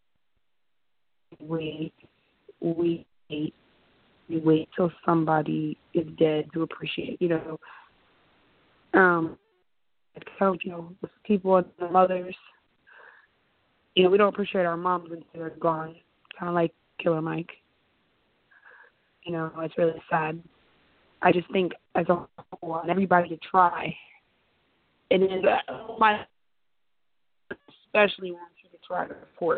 wait wait wait wait till somebody is dead to appreciate, you know. Um, so, you know, with people and their mothers, you know, we don't appreciate our moms until they're gone. Kind of like Killer Mike. You know, it's really sad. I just think as a whole, I want everybody to try. And it is uh, my, especially want you to try to report.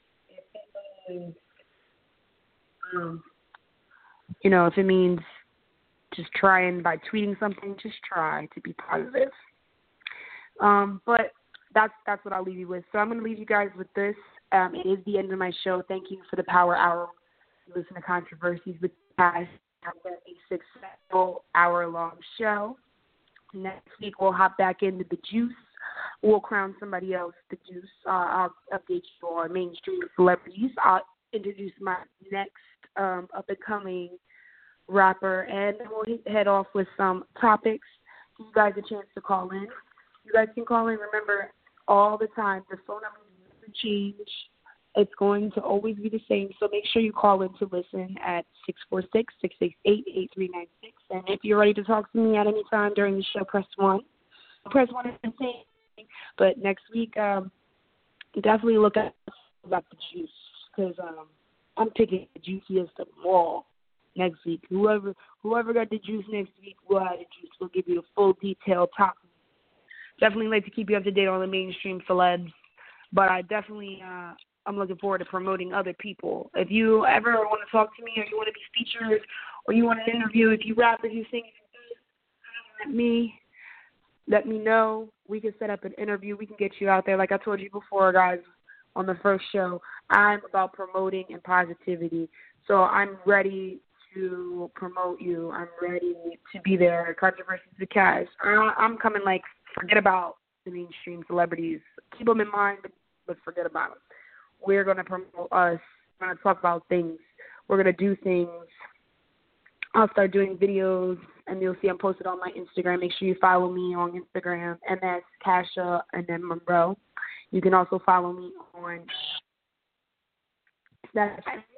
Um, you know, if it means just trying by tweeting something, just try to be positive. Um, but that's that's what I'll leave you with. So I'm going to leave you guys with this. Um, it is the end of my show. Thank you for the Power Hour. Listen to Controversies with Cash. A successful hour-long show. Next week we'll hop back into the juice. We'll crown somebody else the juice. Uh, I'll update you on mainstream celebrities. I'll introduce my next um, up-and-coming rapper, and then we'll head off with some topics. Give you guys a chance to call in. You guys can call in. Remember, all the time, the phone number never change. It's going to always be the same, so make sure you call in to listen at six four six, six six eight, eight three nine six. And if you're ready to talk to me at any time during the show, press one. Press one is the same. But next week, um, definitely look at about the juice, because um, I'm picking the juiciest of them all next week. Whoever whoever got the juice next week will have the juice. We'll give you a full detailed talk. Definitely like to keep you up to date on the mainstream celebs, but I definitely uh, I'm looking forward to promoting other people. If you ever want to talk to me, or you want to be featured, or you want an interview, if you rap, if you sing, let me let me know. We can set up an interview. We can get you out there. Like I told you before, guys, on the first show, I'm about promoting and positivity. So I'm ready to promote you. I'm ready to be there. Controversies with Cash. Uh, I'm coming like, forget about the mainstream celebrities. Keep them in mind, but, but forget about them. We're going to promote us. We're going to talk about things. We're going to do things. I'll start doing videos, and you'll see I'm posted on my Instagram. Make sure you follow me on Instagram, and that's Kasha and then Monroe. You can also follow me on that.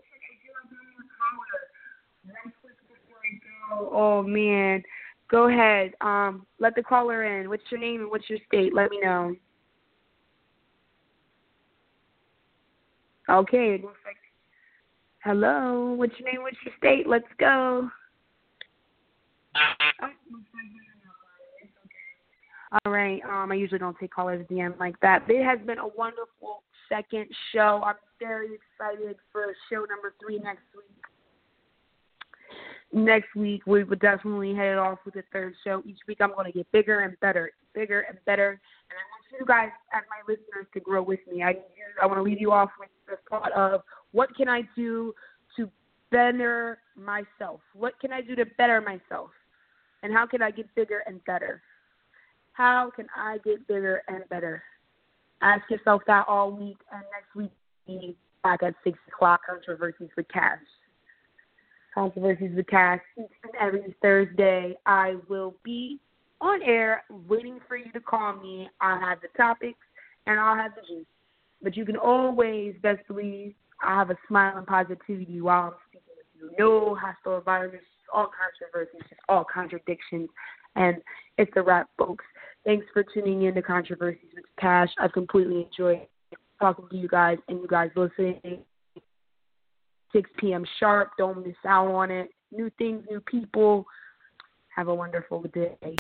Oh, man. Go ahead. Um, let the caller in. What's your name and what's your state? Let me know. Okay. It looks like, hello. What's your name? What's your state? Let's go. All right. Um, I usually don't take callers at the end like that. It has been a wonderful second show. I'm very excited for show number three next week. Next week, we would definitely head off with the third show. Each week, I'm going to get bigger and better, bigger and better. And I want you guys, as my listeners, to grow with me. I I want to leave you off with the thought of, what can I do to better myself? What can I do to better myself? And how can I get bigger and better? How can I get bigger and better? Ask yourself that all week, and next week, be back at six o'clock, Controversies with Cash. Controversies with Cash, each and every Thursday. I will be on air waiting for you to call me. I'll have the topics, and I'll have the juice. But you can always, best believe, I'll have a smile and positivity while I'm speaking with you. No hostile environments, all controversies, just all contradictions. And it's a wrap, folks. Thanks for tuning in to Controversies with Cash. I've completely enjoyed talking to you guys and you guys listening. six p.m. sharp. Don't miss out on it. New things, new people. Have a wonderful day.